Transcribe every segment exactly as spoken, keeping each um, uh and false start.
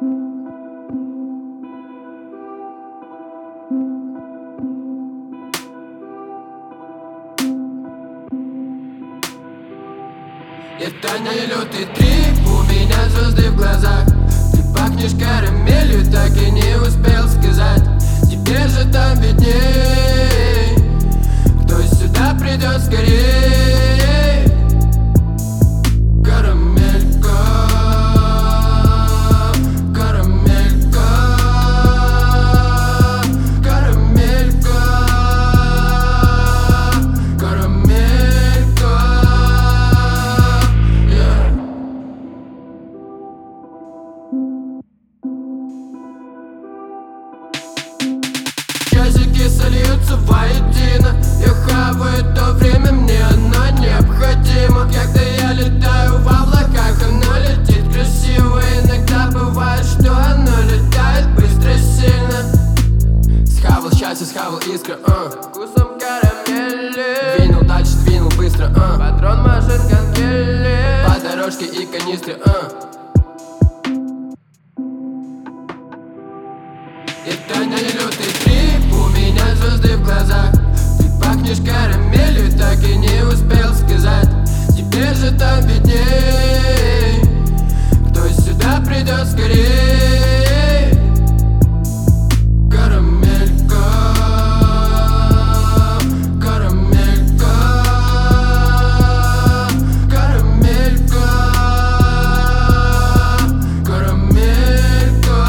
Это не лютый трип, у меня звезды в глазах. Ты пахнешь карамелью, так и не успел сказать. Теперь же там видней, кто сюда придет скорей. Карамелька, карамелька, карамелька, карамелька, yeah. Часики сольются воедино. Я хаваю то время, мне оно необходимо. Когда я летаю в облаках, оно летит красиво. Иногда бывает, что оно летает быстро, сильно. Схавал счастье, схавал искры, uh. Вкусом карамели. Двинул дальше, двинул быстро, uh. Патрон машин конкели. По дорожке и канистре, uh. Это не лютый трип, у меня звезды в глазах. Ты пахнешь карамелью, так и не успел сказать. Теперь же там видней, кто сюда придет скорей. Карамелька, карамелька, карамелька, карамелька,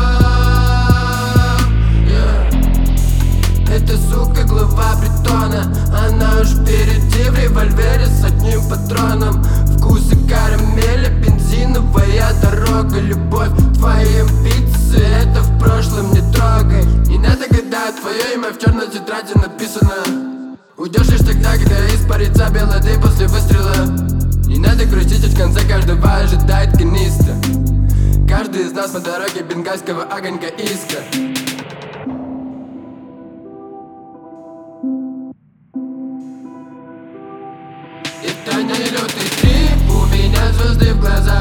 yeah. Эта сука глава притона, она уж впереди в револьвере с одним патроном. Вкусы карамели, бензиновая дорога. Любовь к твоей амбиции, это в прошлом, не трогай. Не надо гадать, твое имя в черной тетради написано. Уйдешь лишь тогда, когда испарится белая дым после выстрела. Не надо грустить, ведь в конце каждого ожидает канистра. Каждый из нас по дороге бенгальского огонька искра. Это не лютый трип, у меня звезды в глазах.